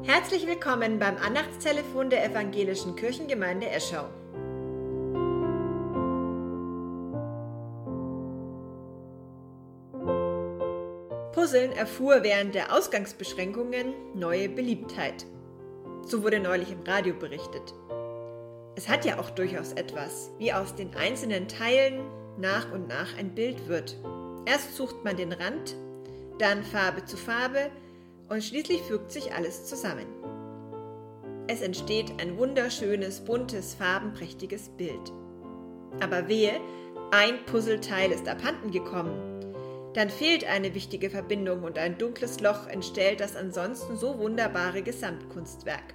Herzlich willkommen beim Andachtstelefon der Evangelischen Kirchengemeinde Eschau. Puzzeln erfuhr während der Ausgangsbeschränkungen neue Beliebtheit. So wurde neulich im Radio berichtet. Es hat ja auch durchaus etwas, wie aus den einzelnen Teilen nach und nach ein Bild wird. Erst sucht man den Rand, dann Farbe zu Farbe und schließlich fügt sich alles zusammen. Es entsteht ein wunderschönes, buntes, farbenprächtiges Bild. Aber wehe, ein Puzzleteil ist abhanden gekommen. Dann fehlt eine wichtige Verbindung und ein dunkles Loch entstellt das ansonsten so wunderbare Gesamtkunstwerk.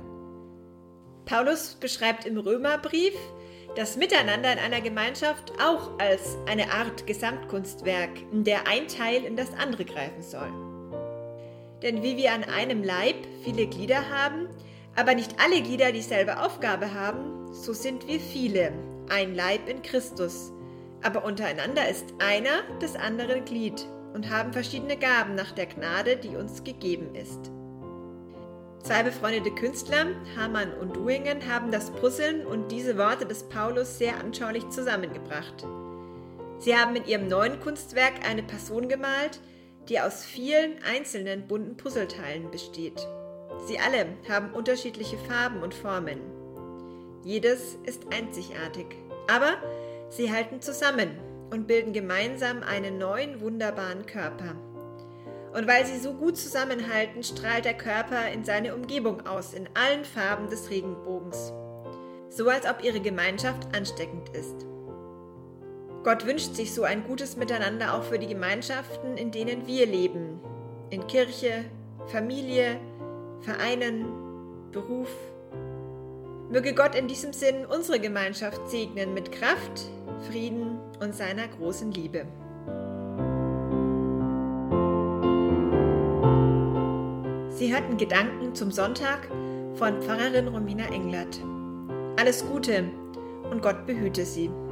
Paulus beschreibt im Römerbrief das Miteinander in einer Gemeinschaft auch als eine Art Gesamtkunstwerk, in der ein Teil in das andere greifen soll. Denn wie wir an einem Leib viele Glieder haben, aber nicht alle Glieder dieselbe Aufgabe haben, so sind wir viele, ein Leib in Christus. Aber untereinander ist einer des anderen Glied und haben verschiedene Gaben nach der Gnade, die uns gegeben ist. Zwei befreundete Künstler, Hamann und Duingen, haben das Puzzeln und diese Worte des Paulus sehr anschaulich zusammengebracht. Sie haben in ihrem neuen Kunstwerk eine Person gemalt, die aus vielen einzelnen bunten Puzzleteilen besteht. Sie alle haben unterschiedliche Farben und Formen. Jedes ist einzigartig, aber sie halten zusammen und bilden gemeinsam einen neuen, wunderbaren Körper. Und weil sie so gut zusammenhalten, strahlt der Körper in seine Umgebung aus, in allen Farben des Regenbogens. So als ob ihre Gemeinschaft ansteckend ist. Gott wünscht sich so ein gutes Miteinander auch für die Gemeinschaften, in denen wir leben. In Kirche, Familie, Vereinen, Beruf. Möge Gott in diesem Sinn unsere Gemeinschaft segnen mit Kraft, Frieden und seiner großen Liebe. Sie hörten Gedanken zum Sonntag von Pfarrerin Romina Englert. Alles Gute und Gott behüte Sie.